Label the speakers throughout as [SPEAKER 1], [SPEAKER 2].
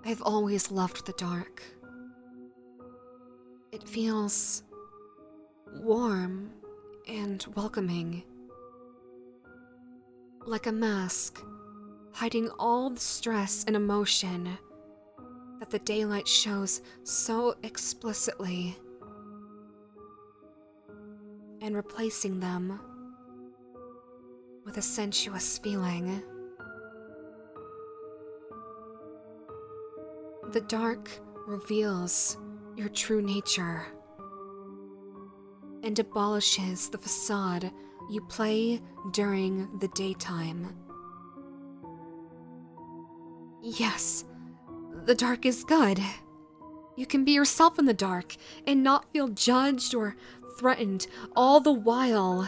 [SPEAKER 1] I've always loved the dark. It feels warm and welcoming, like a mask hiding all the stress and emotion that the daylight shows so explicitly, and replacing them with a sensuous feeling. The dark reveals your true nature and abolishes the facade you play during the daytime. Yes, the dark is good. You can be yourself in the dark and not feel judged or threatened, all the while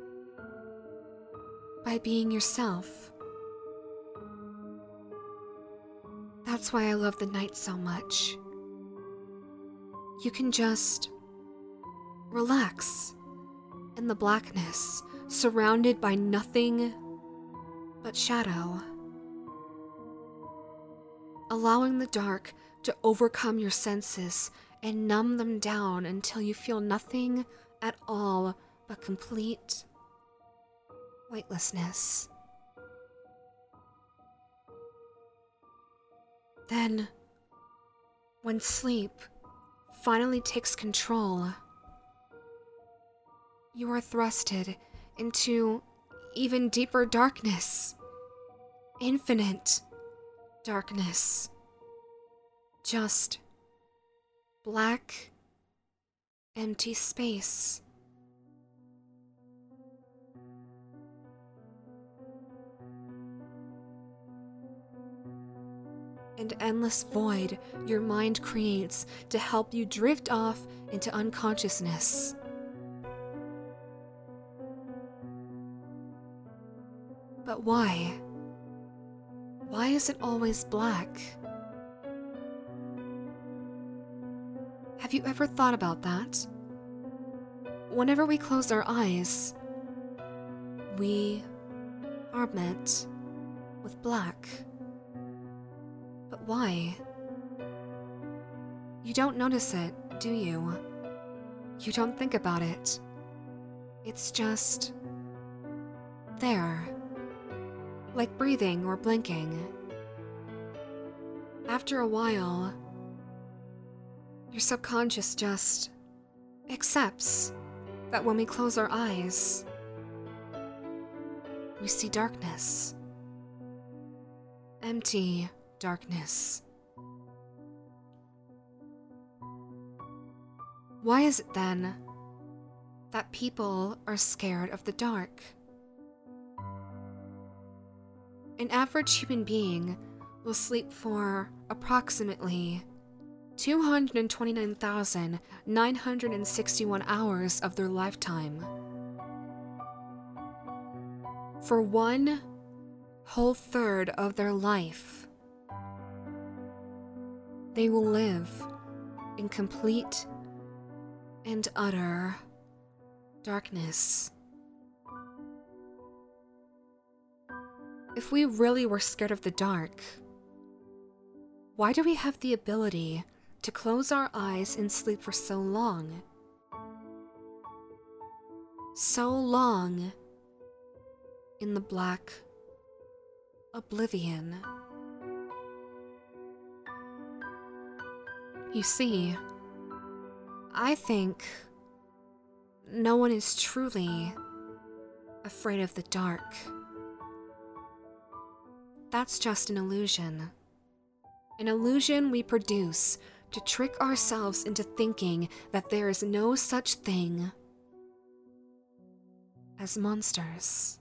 [SPEAKER 1] by being yourself. That's why I love the night so much. You can just relax in the blackness, surrounded by nothing but shadow. Allowing the dark to overcome your senses and numb them down until you feel nothing at all but complete weightlessness. Then, when sleep finally takes control, you are thrusted into even deeper darkness. Infinite darkness. Just black, empty space. An endless void your mind creates to help you drift off into unconsciousness. But why? Why is it always black? Have you ever thought about that? Whenever we close our eyes, we are met with black. But why? You don't notice it, do you? You don't think about it. It's just there, like breathing or blinking. After a while, your subconscious just accepts that when we close our eyes, we see darkness. Empty darkness. Why is it then that people are scared of the dark? An average human being will sleep for approximately 229,961 hours of their lifetime. For one whole third of their life, they will live in complete and utter darkness. If we really were scared of the dark, why do we have the ability to close our eyes and sleep for so long? So long in the black oblivion. You see, I think no one is truly afraid of the dark. That's just an illusion. An illusion we produce to trick ourselves into thinking that there is no such thing as monsters.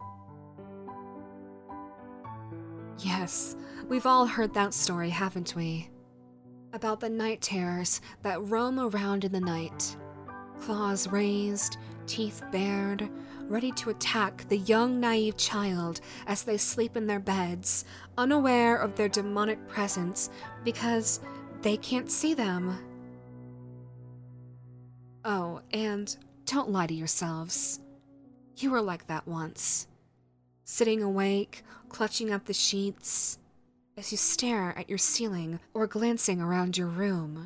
[SPEAKER 1] Yes, we've all heard that story, haven't we? About the night terrors that roam around in the night, claws raised, teeth bared, ready to attack the young, naive child as they sleep in their beds, unaware of their demonic presence because they can't see them. Oh, and don't lie to yourselves. You were like that once. Sitting awake, clutching at the sheets, as you stare at your ceiling or glancing around your room.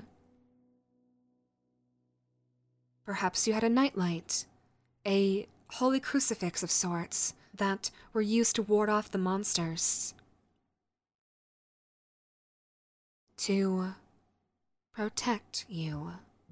[SPEAKER 1] Perhaps you had a nightlight, a holy crucifix of sorts that were used to ward off the monsters, to protect you.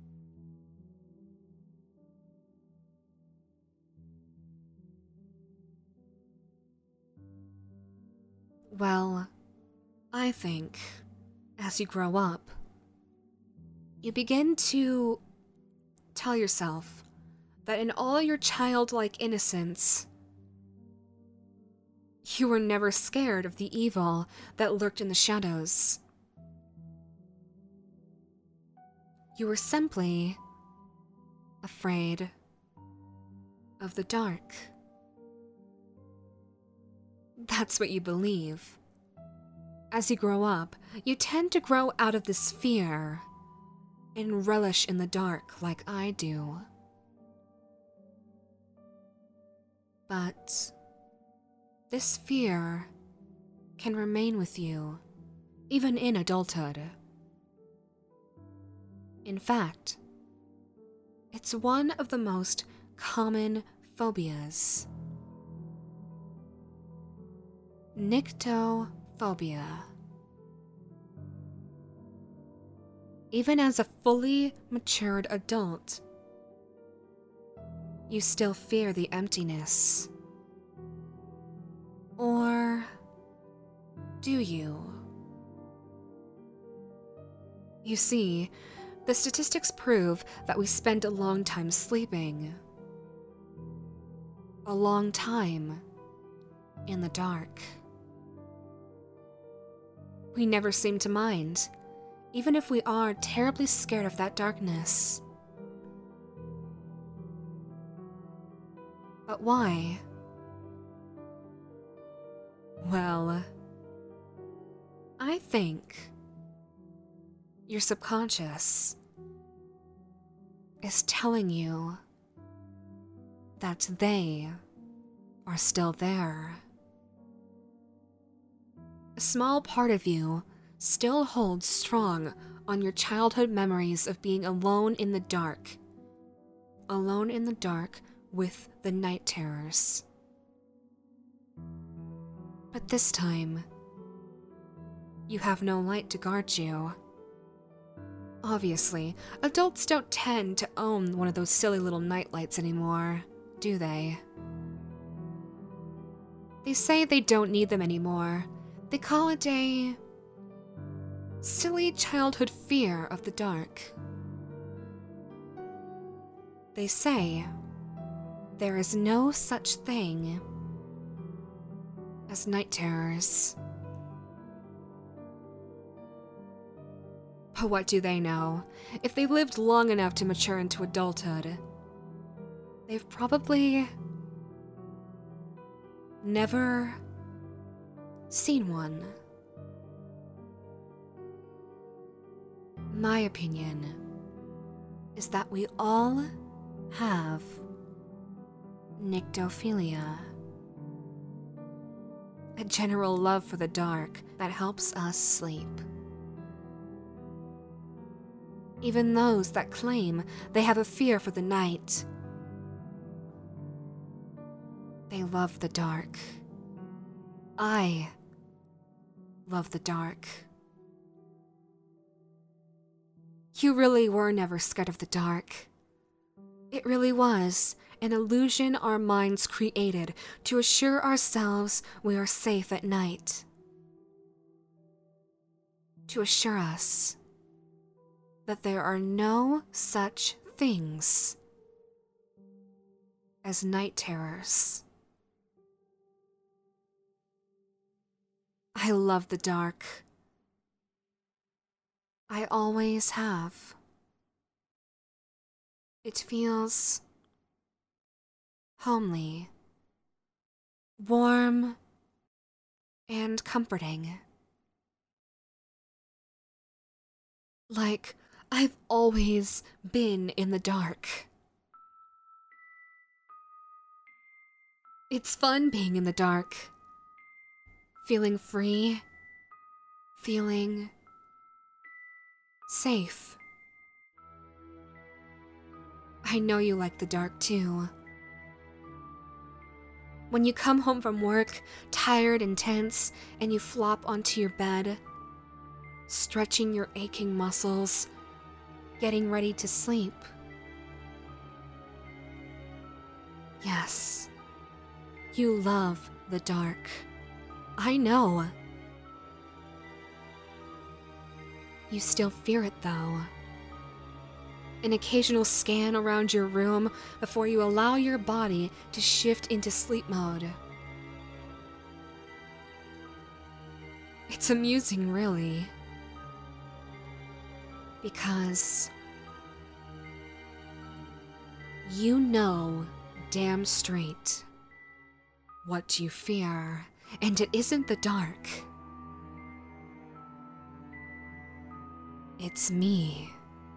[SPEAKER 1] Well, I think as you grow up, you begin to tell yourself that in all your childlike innocence, you were never scared of the evil that lurked in the shadows. You were simply afraid of the dark. That's what you believe. As you grow up, you tend to grow out of this fear and relish in the dark like I do. But this fear can remain with you even in adulthood. In fact, it's one of the most common phobias. Nyctophobia. Even as a fully matured adult, you still fear the emptiness. Or do you? You see, the statistics prove that we spend a long time sleeping. A long time in the dark. We never seem to mind, even if we are terribly scared of that darkness. But why? Well, I think your subconscious is telling you that they are still there. A small part of you still holds strong on your childhood memories of being alone in the dark. Alone in the dark with the night terrors. But this time, you have no light to guard you. Obviously, adults don't tend to own one of those silly little nightlights anymore, do they? They say they don't need them anymore. They call it a silly childhood fear of the dark. They say there is no such thing as night terrors. But what do they know? If they lived long enough to mature into adulthood, they've probably never seen one. My opinion is that we all have nyctophilia, a general love for the dark that helps us sleep. Even those that claim they have a fear for the night, they love the dark. I love the dark. You really were never scared of the dark. It really was an illusion our minds created to assure ourselves we are safe at night. To assure us that there are no such things as night terrors. I love the dark. I always have. It feels homely, warm, and comforting. Like I've always been in the dark. It's fun being in the dark, feeling free feeling safe. I know you like the dark too. When you come home from work, tired and tense, and you flop onto your bed, stretching your aching muscles, getting ready to sleep. Yes, you love the dark. I know. You still fear it though. An occasional scan around your room before you allow your body to shift into sleep mode. It's amusing, really. Because you know damn straight what you fear, and it isn't the dark. It's me.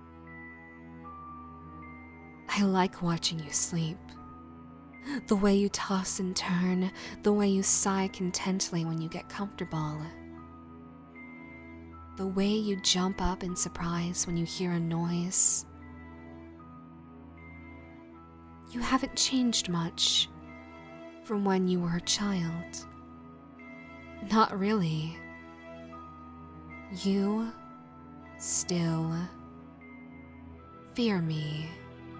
[SPEAKER 1] I like watching you sleep. The way you toss and turn, the way you sigh contently when you get comfortable. The way you jump up in surprise when you hear a noise. You haven't changed much from when you were a child. Not really. You still fear me.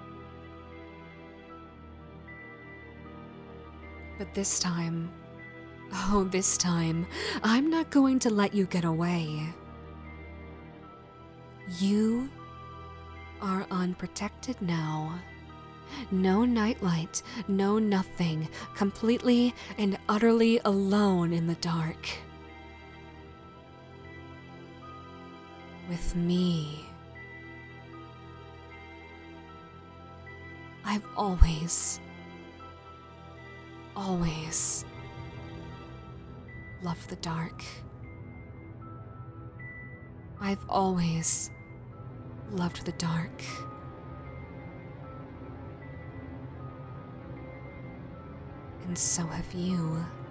[SPEAKER 1] But this time, oh, this time, I'm not going to let you get away. You are unprotected now. No nightlight, no nothing, completely and utterly alone in the dark. With me. I've always loved the dark. I've always loved the dark. And so have you.